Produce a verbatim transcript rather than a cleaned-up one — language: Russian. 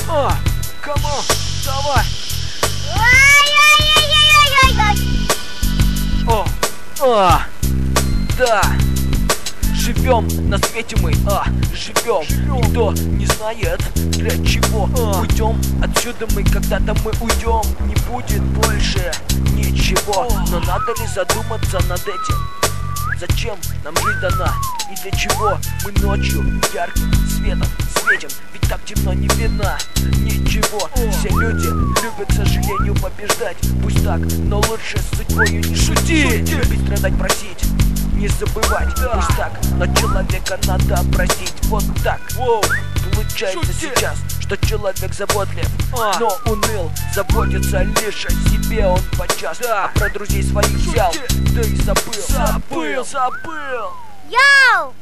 А, камон, давай. О, а, да. Живем на свете мы, а, живем. Никто не знает для чего. а. Уйдем отсюда мы, когда-то мы уйдем. Не будет больше ничего. а. Но надо ли задуматься над этим? Зачем нам жить дана и для чего мы ночью ярким светом светим? Ведь так темно не видно ничего. Все люди любят, к сожалению, побеждать. Пусть так, но лучше с судьбою не шутить. Любить, страдать, просить, не забывать. Пусть так, но человека надо простить. Вот так. Получается сейчас, что человек заботлив, а. но уныл, заботится лишь о себе он подчас, да. А про друзей своих взял, да и забыл. Забыл, забыл. Йоу!